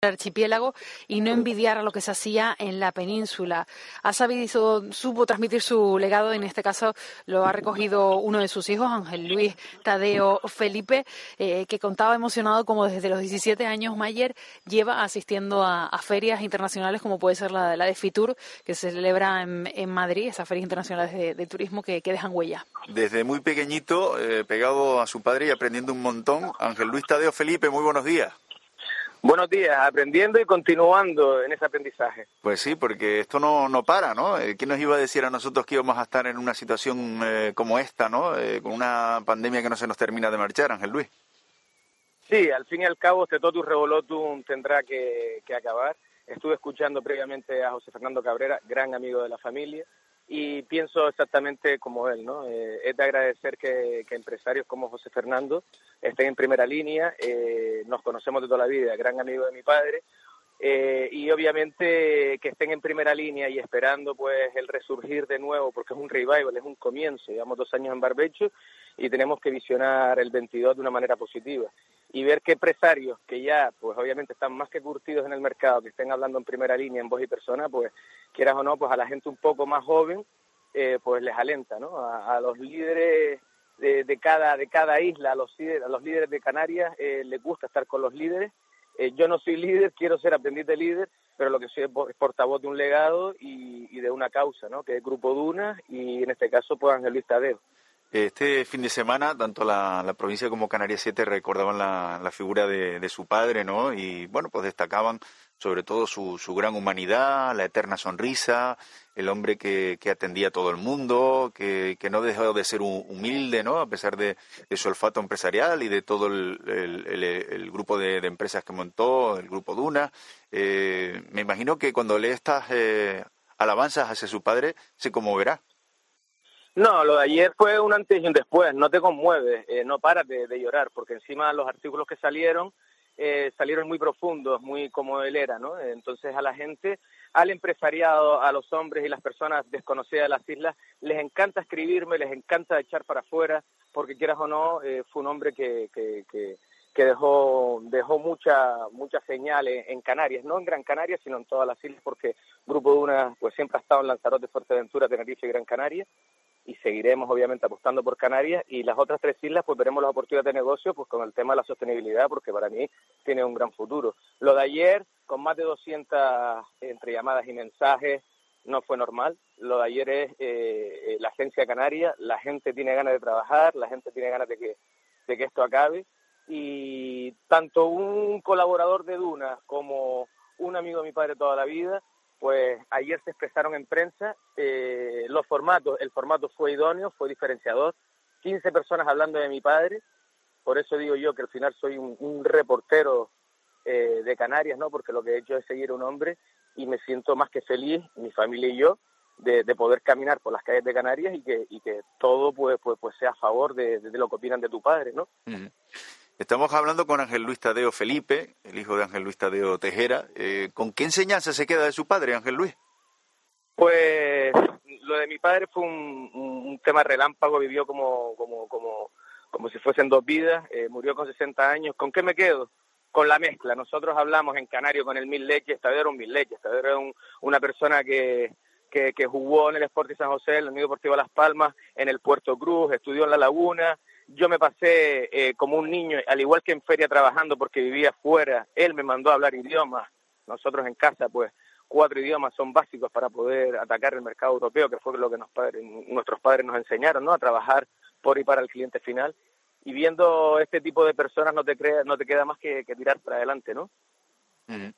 archipiélago y no envidiar a lo que se hacía en la península. Supo transmitir su legado, en este caso lo ha recogido uno de sus hijos, Ángel Luis Tadeo Felipe, que contaba emocionado como desde los 17 años Mayer lleva asistiendo a ferias internacionales como puede ser la de Fitur, que se celebra en Madrid, esas ferias internacionales de turismo que dejan huella. Desde muy pequeñito, pegado a su padre y aprendiendo un montón. Ángel Luis Tadeo Felipe, muy buenos días. Buenos días, aprendiendo y continuando en ese aprendizaje. Pues sí, porque esto no para, ¿no? ¿Quién nos iba a decir a nosotros que íbamos a estar en una situación como esta, ¿no? Con una pandemia que no se nos termina de marchar, Ángel Luis. Sí, al fin y al cabo este totum revolutum tendrá que acabar. Estuve escuchando previamente a José Fernando Cabrera, gran amigo de la familia, y pienso exactamente como él, ¿no? Es de agradecer que empresarios como José Fernando estén en primera línea. Nos conocemos de toda la vida, gran amigo de mi padre, y obviamente que estén en primera línea y esperando pues el resurgir de nuevo, porque es un revival, es un comienzo. Llevamos 2 años en barbecho y tenemos que visionar el 22 de una manera positiva. Y ver que empresarios que ya, pues obviamente están más que curtidos en el mercado, que estén hablando en primera línea, en voz y persona, pues quieras o no, pues a la gente un poco más joven, pues les alenta, ¿no? A los líderes de cada isla, a los líderes de Canarias, les gusta estar con los líderes. Yo no soy líder, quiero ser aprendiz de líder, pero lo que soy es portavoz de un legado y de una causa, ¿no? Que es Grupo Duna y en este caso, pues Ángel Luis Tadeo. Este fin de semana, tanto la provincia como Canarias 7 recordaban la figura de su padre, ¿no? Y bueno, pues destacaban sobre todo su gran humanidad, la eterna sonrisa, el hombre que atendía a todo el mundo, que no dejó de ser humilde, ¿no? A pesar de su olfato empresarial y de todo el grupo de empresas que montó, el Grupo Duna. Me imagino que cuando lee estas alabanzas hacia su padre, se conmoverá. No, lo de ayer fue un antes y un después, no te conmueves, no paras de llorar, porque encima los artículos que salieron muy profundos, muy como él era, ¿no? Entonces a la gente, al empresariado, a los hombres y las personas desconocidas de las islas, les encanta escribirme, les encanta echar para afuera, porque quieras o no, fue un hombre que dejó muchas señales en Canarias, no en Gran Canaria, sino en todas las islas, porque Grupo Duna pues siempre ha estado en Lanzarote, Fuerteventura, Tenerife y Gran Canaria, y seguiremos obviamente apostando por Canarias, y las otras 3 islas pues veremos las oportunidades de negocio pues con el tema de la sostenibilidad, porque para mí tiene un gran futuro. Lo de ayer, con más de 200 entre llamadas y mensajes, no fue normal. Lo de ayer es la agencia canaria, la gente tiene ganas de trabajar, la gente tiene ganas de que esto acabe, y tanto un colaborador de Duna como un amigo de mi padre toda la vida, pues ayer se expresaron en prensa. El formato fue idóneo, fue diferenciador, 15 personas hablando de mi padre, por eso digo yo que al final soy un reportero de Canarias, ¿no? Porque lo que he hecho es seguir a un hombre y me siento más que feliz, mi familia y yo, de poder caminar por las calles de Canarias y que todo pues sea a favor de lo que opinan de tu padre, ¿no? Uh-huh. Estamos hablando con Ángel Luis Tadeo Felipe, el hijo de Ángel Luis Tadeo Tejera. ¿Con qué enseñanza se queda de su padre, Ángel Luis? Pues lo de mi padre fue un tema relámpago, vivió como si fuesen 2 vidas, murió con 60 años. ¿Con qué me quedo? Con la mezcla. Nosotros hablamos en canario con el 1000 leches, Tadeo era un 1000 leches, Tadeo era una persona que jugó en el Sporting San José, en el Unión Deportivo Las Palmas, en el Puerto Cruz, estudió en La Laguna. Yo me pasé como un niño, al igual que en feria trabajando porque vivía fuera. Él me mandó a hablar idiomas. Nosotros en casa, pues, 4 idiomas son básicos para poder atacar el mercado europeo, que fue lo que nuestros padres nos enseñaron, ¿no? A trabajar por y para el cliente final. Y viendo este tipo de personas no te queda más que tirar para adelante, ¿no? Uh-huh.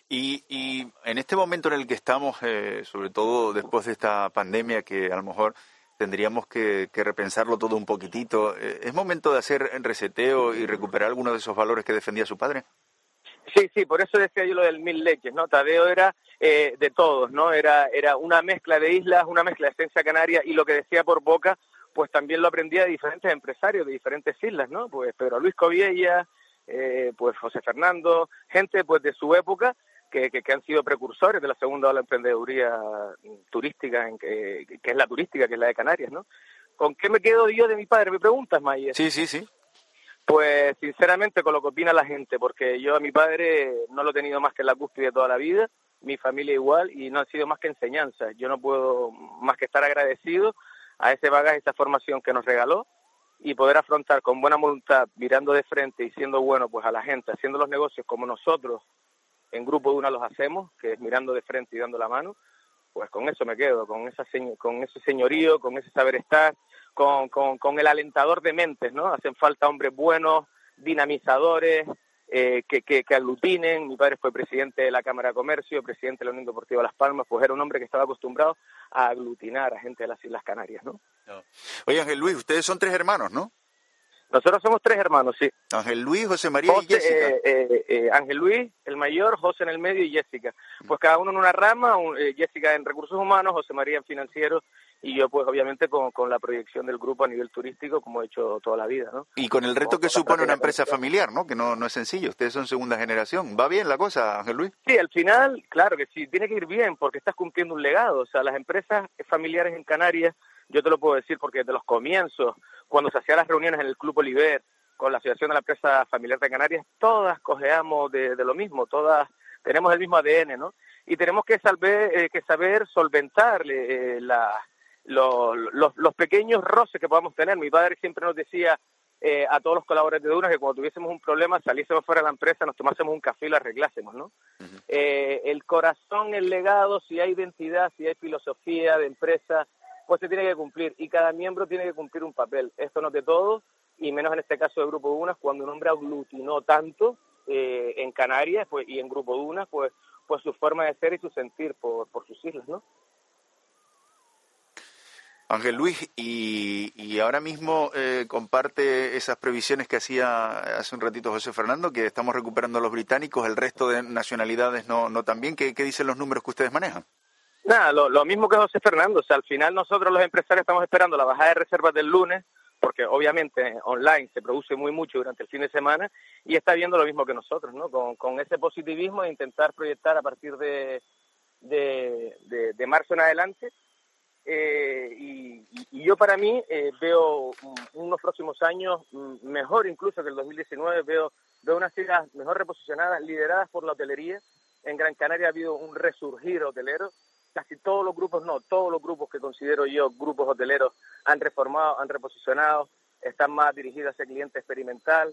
Y en este momento en el que estamos, sobre todo después de esta pandemia, que a lo mejor tendríamos que repensarlo todo un poquitito, ¿es momento de hacer reseteo y recuperar algunos de esos valores que defendía su padre? Sí, por eso decía yo lo del 1000 leches, ¿no? Tadeo era de todos, ¿no? Era una mezcla de islas, una mezcla de esencia canaria, y lo que decía por boca, pues también lo aprendía de diferentes empresarios de diferentes islas, ¿no? Pues Pedro Luis Coviella, pues José Fernando, gente pues de su época que han sido precursores de la segunda ola de emprendeduría turística, que es la turística, que es la de Canarias, ¿no? ¿Con qué me quedo yo de mi padre? ¿Me preguntas, Mayer? Sí. Pues sinceramente con lo que opina la gente, porque yo a mi padre no lo he tenido más que en la cúspide toda la vida, mi familia igual, y no han sido más que enseñanzas. Yo no puedo más que estar agradecido a ese bagaje, esa formación que nos regaló, y poder afrontar con buena voluntad, mirando de frente y siendo bueno pues a la gente, haciendo los negocios como nosotros en Grupo Duna los hacemos, que es mirando de frente y dando la mano, pues con eso me quedo, con ese señorío, con ese saber estar, con el alentador de mentes, ¿no? Hacen falta hombres buenos, dinamizadores, que aglutinen. Mi padre fue presidente de la Cámara de Comercio, presidente de la Unión Deportiva Las Palmas, pues era un hombre que estaba acostumbrado a aglutinar a gente de las Islas Canarias, ¿no? No. Oye, Ángel Luis, ustedes son 3 hermanos, ¿no? Nosotros somos 3 hermanos, sí. Ángel Luis, José María José, y Jessica. Ángel Luis, el mayor, José en el medio y Jessica. Pues cada uno en una rama, Jessica en recursos humanos, José María en financieros, y yo pues obviamente con la proyección del grupo a nivel turístico, como he hecho toda la vida, ¿no? Y con el reto que supone una empresa familiar, ¿no? Que no es sencillo. Ustedes son segunda generación. ¿Va bien la cosa, Ángel Luis? Sí, al final, claro que sí, tiene que ir bien, porque estás cumpliendo un legado. O sea, las empresas familiares en Canarias, yo te lo puedo decir porque desde los comienzos, cuando se hacían las reuniones en el Club Oliver, con la Asociación de la Empresa Familiar de Canarias, todas cojeamos de lo mismo, todas tenemos el mismo ADN, ¿no? Y tenemos que saber solventar los pequeños roces que podamos tener. Mi padre siempre nos decía a todos los colaboradores de Duna que cuando tuviésemos un problema, saliésemos fuera de la empresa, nos tomásemos un café y lo arreglásemos, ¿no? Uh-huh. El corazón, el legado, si hay identidad, si hay filosofía de empresa, pues se tiene que cumplir, y cada miembro tiene que cumplir un papel. Esto no es de todos, y menos en este caso de Grupo Duna, cuando un hombre aglutinó tanto en Canarias pues, y en Grupo Duna, pues su forma de ser y su sentir por sus islas, ¿no? Ángel Luis, y ahora mismo comparte esas previsiones que hacía hace un ratito José Fernando, que estamos recuperando a los británicos, el resto de nacionalidades no tan bien. ¿Qué dicen los números que ustedes manejan? Nada, lo mismo que José Fernando. O sea, al final nosotros los empresarios estamos esperando la bajada de reservas del lunes, porque obviamente online se produce muy mucho durante el fin de semana, y está viendo lo mismo que nosotros, ¿no? Con ese positivismo de intentar proyectar a partir de marzo en adelante. Y yo para mí veo unos próximos años mejor incluso que el 2019, veo unas ciudades mejor reposicionadas, lideradas por la hotelería. En Gran Canaria ha habido un resurgir hotelero. Casi todos los grupos que considero yo grupos hoteleros han reformado, han reposicionado, están más dirigidos hacia cliente experimental,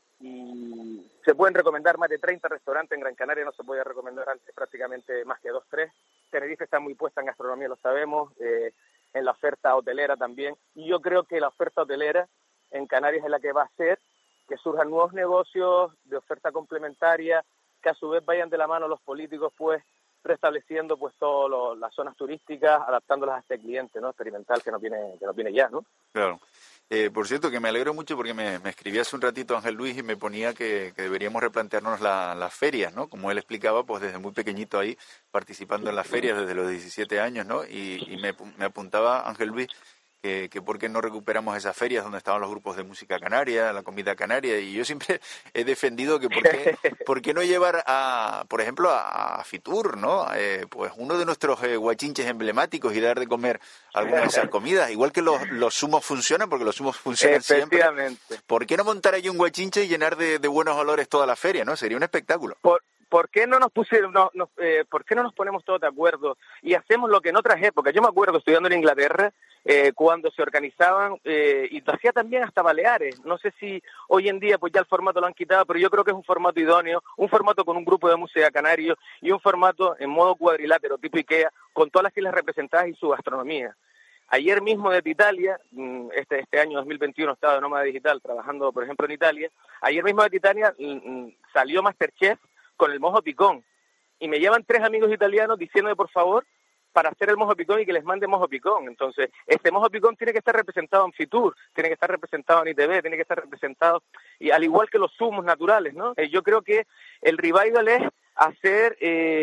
y se pueden recomendar más de 30 restaurantes. En Gran Canaria no se podía recomendar antes prácticamente más que 2, 3. Tenerife está muy puesta en gastronomía, lo sabemos, en la oferta hotelera también, y yo creo que la oferta hotelera en Canarias es la que va a hacer que surjan nuevos negocios de oferta complementaria, que a su vez vayan de la mano los políticos, pues restableciendo pues todas las zonas turísticas, adaptándolas a este cliente, ¿no? Experimental que nos viene ya, ¿no? Claro. Por cierto, que me alegro mucho porque me escribía hace un ratito Ángel Luis y me ponía que deberíamos replantearnos las ferias, ¿no? Como él explicaba, pues desde muy pequeñito ahí, participando en las ferias desde los 17 años, ¿no? Y me apuntaba Ángel Luis que por qué no recuperamos esas ferias donde estaban los grupos de música canaria, la comida canaria, y yo siempre he defendido que por qué no llevar por ejemplo, a Fitur, ¿no? Pues uno de nuestros guachinches emblemáticos, y dar de comer algunas de esas comidas, igual que los zumos funcionan, porque los zumos funcionan siempre. ¿Por qué no montar allí un guachinche y llenar de buenos olores toda la feria, no? Sería un espectáculo. ¿Por qué no nos ¿por qué no nos ponemos todos de acuerdo y hacemos lo que en otras épocas? Yo me acuerdo estudiando en Inglaterra, cuando se organizaban, y lo hacía también hasta Baleares. No sé si hoy en día pues ya el formato lo han quitado, pero yo creo que es un formato idóneo, un formato con un grupo de música canario y un formato en modo cuadrilátero tipo IKEA, con todas las islas representadas y su gastronomía. Ayer mismo desde Italia, este año 2021 estaba de nómada digital trabajando, por ejemplo, en Italia. Ayer mismo desde Italia salió Masterchef con el mojo picón, y me llevan 3 amigos italianos diciéndome por favor para hacer el mojo picón y que les mande mojo picón. Entonces, este mojo picón tiene que estar representado en Fitur, tiene que estar representado en ITV, tiene que estar representado, y al igual que los zumos naturales, ¿no? Yo creo que el revival es hacer,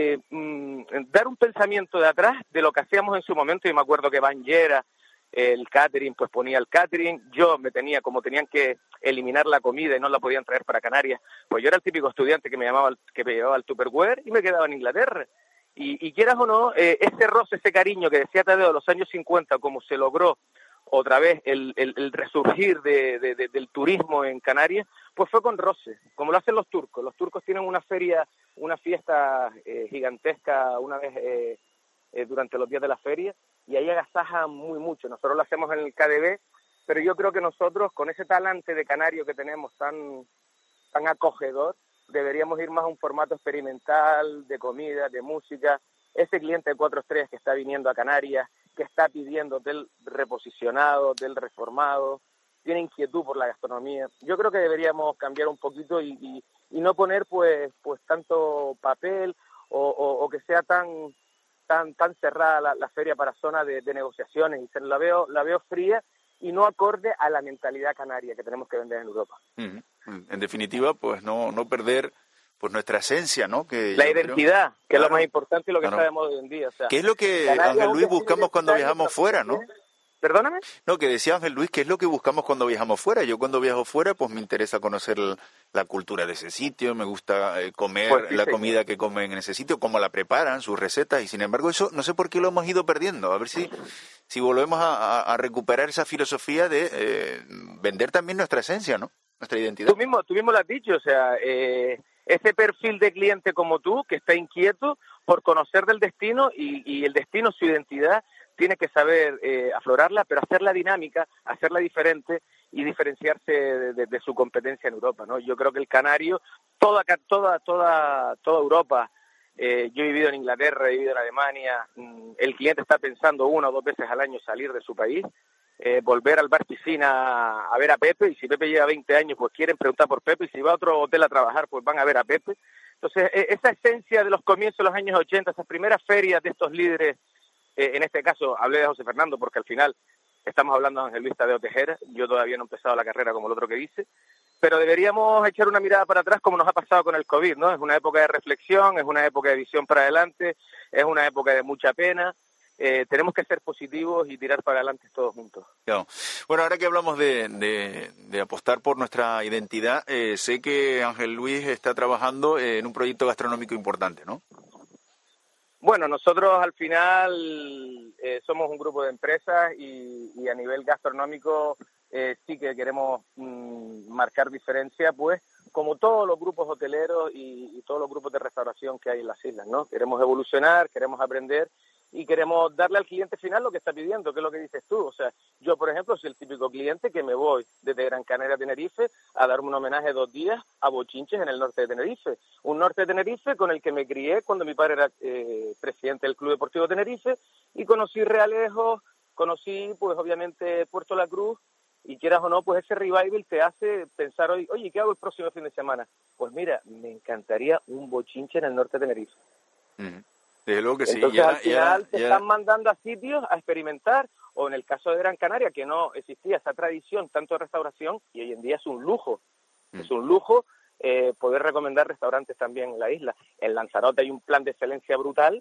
dar un pensamiento de atrás de lo que hacíamos en su momento. Y me acuerdo que Banjera, el catering, pues ponía el catering. Yo como tenían que eliminar la comida y no la podían traer para Canarias, pues yo era el típico estudiante que me llevaba al Tupperware y me quedaba en Inglaterra. Y quieras o no, ese roce, ese cariño que decía Tadeo de los años 50, como se logró otra vez el resurgir del turismo en Canarias, pues fue con roce, como lo hacen los turcos. Los turcos tienen una fiesta gigantesca una vez durante los días de la feria, y ahí agasajan muy mucho. Nosotros lo hacemos en el KDB, pero yo creo que nosotros, con ese talante de canario que tenemos tan acogedor, deberíamos ir más a un formato experimental, de comida, de música. Ese cliente de 4 estrellas que está viniendo a Canarias, que está pidiendo hotel reposicionado, hotel reformado, tiene inquietud por la gastronomía. Yo creo que deberíamos cambiar un poquito y no poner pues tanto papel o que sea tan cerrada la feria para zona de negociaciones. Y la veo fría y no acorde a la mentalidad canaria que tenemos que vender en Europa. En definitiva, pues no perder pues nuestra esencia, ¿no? Que la identidad, que claro, es lo más importante y lo que claro, sabemos hoy en día. O sea, ¿qué es lo que, Ángel Luis, buscamos cuando viajamos fuera, no? ¿Perdóname? No, que decía Ángel Luis, ¿qué es lo que buscamos cuando viajamos fuera? Yo cuando viajo fuera, pues me interesa conocer la cultura de ese sitio, me gusta comer pues sí, la comida que comen en ese sitio, cómo la preparan, sus recetas, y sin embargo eso no sé por qué lo hemos ido perdiendo. A ver si volvemos a recuperar esa filosofía de vender también nuestra esencia, ¿no? Nuestra identidad. Tú mismo lo has dicho, o sea, ese perfil de cliente como tú, que está inquieto por conocer del destino y el destino, su identidad, tiene que saber aflorarla, pero hacerla dinámica, hacerla diferente y diferenciarse de su competencia en Europa, ¿no? Yo creo que el canario, toda Europa, yo he vivido en Inglaterra, he vivido en Alemania, el cliente está pensando 1 o 2 veces al año salir de su país, volver al bar piscina a ver a Pepe, y si Pepe lleva 20 años, pues quieren preguntar por Pepe, y si va a otro hotel a trabajar, pues van a ver a Pepe. Entonces, esa esencia de los comienzos de los años 80, esas primeras ferias de estos líderes, en este caso hablé de José Fernando porque al final estamos hablando de Ángel Luis Tadeo Tejera, yo todavía no he empezado la carrera como el otro que dice, pero deberíamos echar una mirada para atrás como nos ha pasado con el COVID, ¿no? Es una época de reflexión, es una época de visión para adelante, es una época de mucha pena. Tenemos que ser positivos y tirar para adelante todos juntos. Claro. Bueno, ahora que hablamos de apostar por nuestra identidad, sé que Ángel Luis está trabajando en un proyecto gastronómico importante, ¿no? Bueno, nosotros al final somos un grupo de empresas y a nivel gastronómico sí que queremos marcar diferencia, pues como todos los grupos hoteleros y todos los grupos de restauración que hay en las islas, ¿no? Queremos evolucionar, queremos aprender y queremos darle al cliente final lo que está pidiendo, que es lo que dices tú. O sea, yo, por ejemplo, soy el típico cliente que me voy desde Gran Canaria a Tenerife a darme un homenaje 2 días a Bochinches en el norte de Tenerife. Un norte de Tenerife con el que me crié cuando mi padre era presidente del Club Deportivo Tenerife, y conocí Realejo, conocí, pues, obviamente, Puerto La Cruz, y quieras o no, pues ese revival te hace pensar hoy, oye, ¿qué hago el próximo fin de semana? Pues mira, me encantaría un bochinche en el norte de Tenerife. Desde luego que sí. Entonces, al final te están mandando a sitios a experimentar, o en el caso de Gran Canaria, que no existía esa tradición tanto de restauración, y hoy en día es un lujo. Es un lujo poder recomendar restaurantes también en la isla. En Lanzarote hay un plan de excelencia brutal,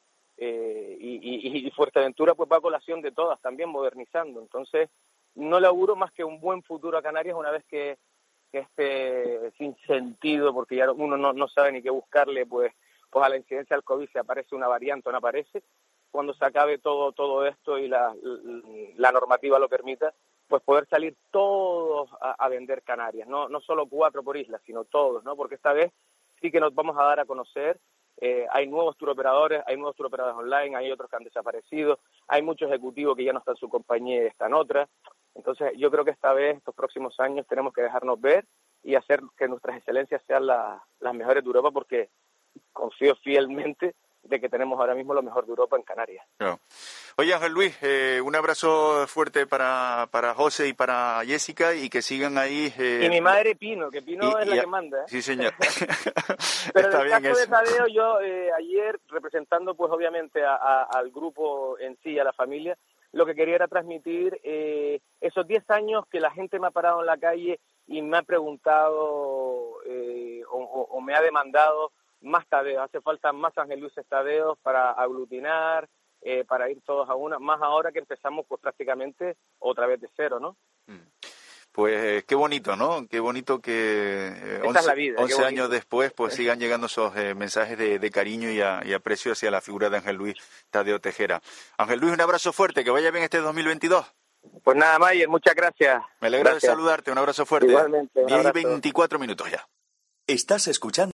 y Fuerteventura pues va a colación de todas, también modernizando. Entonces, no le auguro más que un buen futuro a Canarias una vez que esté sin sentido, porque ya uno no sabe ni qué buscarle, pues a la incidencia del COVID, si aparece una variante o no aparece. Cuando se acabe todo esto y la normativa lo permita, pues poder salir todos a vender Canarias, no solo 4 por isla, sino todos, ¿no? Porque esta vez sí que nos vamos a dar a conocer. Hay nuevos turoperadores, online, hay otros que han desaparecido, hay muchos ejecutivos que ya no están en su compañía y están otras. Entonces yo creo que esta vez, estos próximos años, tenemos que dejarnos ver y hacer que nuestras excelencias sean las mejores de Europa, porque confío fielmente de que tenemos ahora mismo lo mejor de Europa en Canarias. Claro. Oye, Ángel Luis, un abrazo fuerte para José y para Jessica, y que sigan ahí. Y mi madre Pino, que Pino es la que manda. Sí, señor. Pero en el caso de Tadeo, yo ayer, representando pues obviamente al grupo en sí, a la familia, lo que quería era transmitir esos 10 años que la gente me ha parado en la calle y me ha preguntado o me ha demandado más Tadeos. Hace falta más Ángel Luis Tadeos para aglutinar, para ir todos a una, más ahora que empezamos pues prácticamente otra vez de cero, ¿no? Pues qué bonito, ¿no? Qué bonito que 11 años después pues sigan llegando esos mensajes de cariño y aprecio hacia la figura de Ángel Luis Tadeo Tejera. Ángel Luis, un abrazo fuerte, que vaya bien este 2022. Pues nada, Mayer, muchas gracias. Me alegra de saludarte, un abrazo fuerte. Igualmente, un 10 y abrazo. 24 minutos ya. Estás escuchando